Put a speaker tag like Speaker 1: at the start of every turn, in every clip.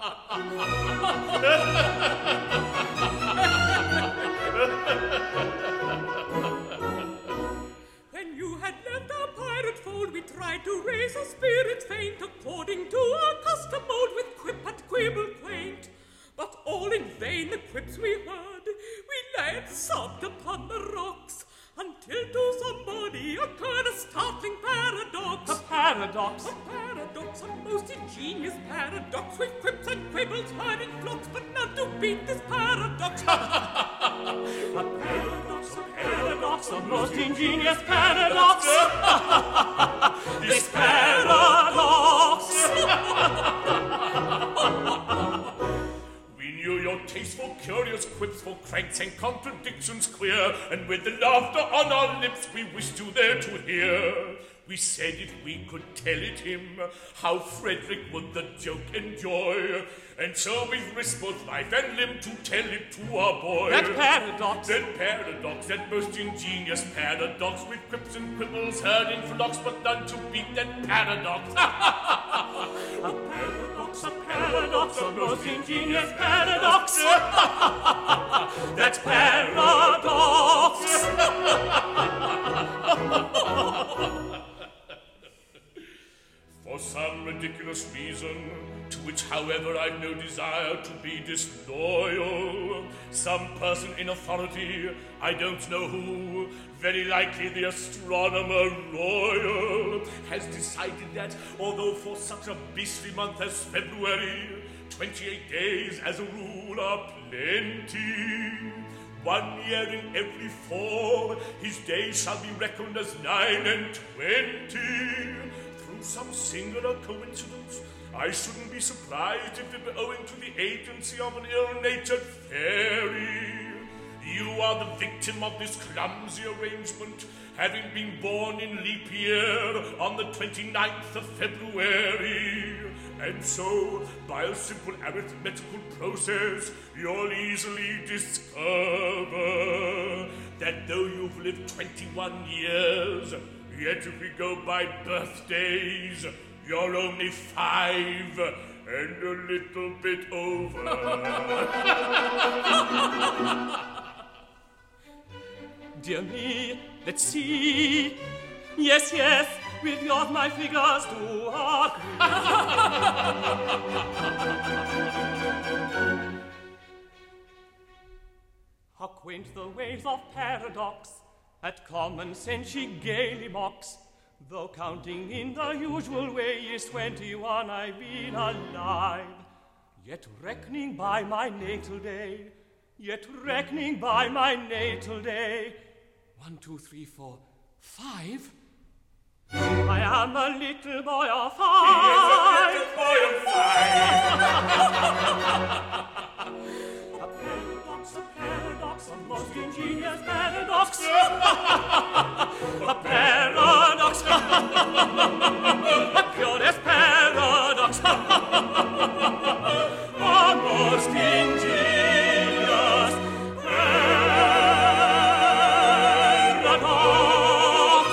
Speaker 1: When you had left our pirate fold, we tried to raise a spirit faint, according to our custom mode, with quip and quibble quaint. But all in vain the quips we heard. We lay and sobbed upon the rocks, until to somebody occurred a startling paradox.
Speaker 2: A paradox?
Speaker 1: A paradox, a most ingenious paradox, with quips and quibbles heard in flocks, but none to beat this paradox.
Speaker 2: A paradox, a most ingenious paradox. This paradox.
Speaker 3: We knew your taste for curious quips, for cranks and contradictions queer, and with the laughter on our lips we wished you there to hear. We said if we could tell it him, how Frederick would the joke enjoy, and so we've risked both life and limb to tell it to our boy.
Speaker 2: That paradox.
Speaker 3: That paradox, that most ingenious paradox, with quips and quibbles heard in flocks, but none to beat that paradox.
Speaker 2: A paradox, a most ingenious paradox. That's paradox.
Speaker 3: For some ridiculous reason, to which, however, I've no desire to be disloyal, some person in authority, I don't know who, very likely the Astronomer Royal, has decided that, although for such a beastly month as February, 28 days as a rule are plenty, 1 year in every 4, his days shall be reckoned as 9 and 20. Through some singular coincidence, I shouldn't be surprised if it were owing to the agency of an ill-natured fairy. You are the victim of this clumsy arrangement, having been born in leap year on the 29th of February. And so, by a simple arithmetical process, you'll easily discover that though you've lived 21 years, yet if we go by birthdays, you're only 5 and a little bit over.
Speaker 2: Dear me, let's see. Yes, yes, with yours my figures do agree. How quaint the ways of paradox, at common sense she gaily mocks. Though counting in the usual way is 21 I've been alive, yet reckoning by my natal day, 1, 2, 3, 4, 5. I am a little boy of 5.
Speaker 3: He is a little boy of 5.
Speaker 2: A paradox, a most ingenious paradox. A paradox, a curious paradox. A most ingenious paradox.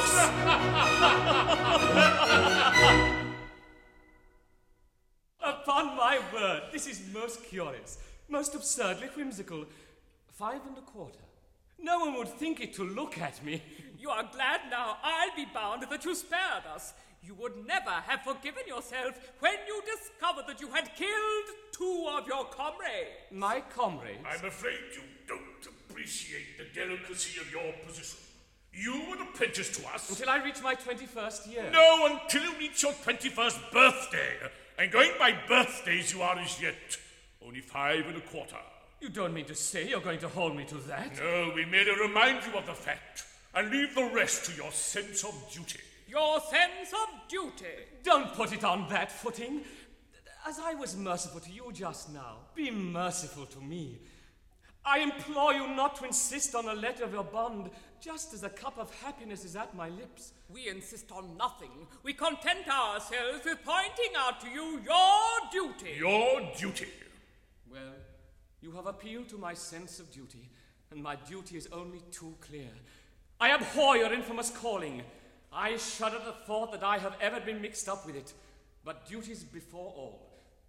Speaker 2: Upon my word, this is most curious, most absurdly whimsical. 5 1/4. No one would think it to look at me.
Speaker 1: You are glad now, I'll be bound, that you spared us. You would never have forgiven yourself when you discovered that you had killed 2 of your comrades.
Speaker 2: My comrades?
Speaker 3: I'm afraid you don't appreciate the delicacy of your position. You were apprenticed to us.
Speaker 2: Until I reach my 21st year.
Speaker 3: No, until you reach your 21st birthday. And going by birthdays, you are as yet only 5 1/4.
Speaker 2: You don't mean to say you're going to hold me to that?
Speaker 3: No, we merely remind you of the fact and leave the rest to your sense of duty.
Speaker 1: Your sense of duty.
Speaker 2: Don't put it on that footing. As I was merciful to you just now, be merciful to me. I implore you not to insist on a letter of your bond, just as a cup of happiness is at my lips.
Speaker 1: We insist on nothing. We content ourselves with pointing out to you your duty.
Speaker 3: Your duty.
Speaker 2: Well, you have appealed to my sense of duty, and my duty is only too clear. I abhor your infamous calling. I shudder at the thought that I have ever been mixed up with it. But duty's before all.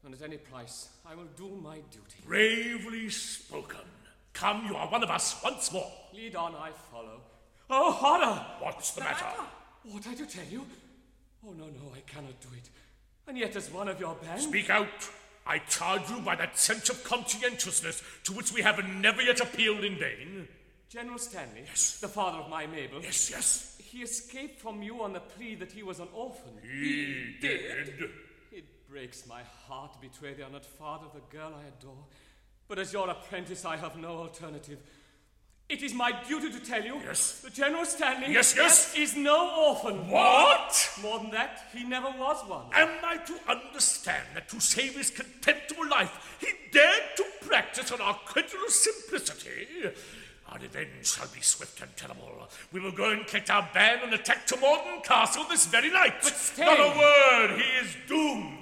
Speaker 2: and at any price, I will do my duty.
Speaker 3: Bravely spoken. Come, you are one of us once more.
Speaker 2: Lead on, I follow. Oh, horror!
Speaker 3: What's the matter?
Speaker 2: Ought I to tell you? Oh, no, I cannot do it. And yet as one of your band...
Speaker 3: Speak out. I charge you by that sense of conscientiousness to which we have never yet appealed in vain.
Speaker 2: General Stanley,
Speaker 3: yes,
Speaker 2: the father of my Mabel.
Speaker 3: Yes.
Speaker 2: He escaped from you on the plea that he was an orphan.
Speaker 3: He did?
Speaker 2: It breaks my heart to betray the honored father of the girl I adore. But as your apprentice, I have no alternative. It is my duty to tell you that General Stanley is no orphan.
Speaker 3: What?
Speaker 2: More than that, he never was one.
Speaker 3: Am I to understand that to save his contemptible life, he dared to practice on our credulous simplicity? Our revenge shall be swift and terrible. We will go and collect our band and attack Tremorden Castle this very night.
Speaker 2: But stay!
Speaker 3: Not a word, he is doomed.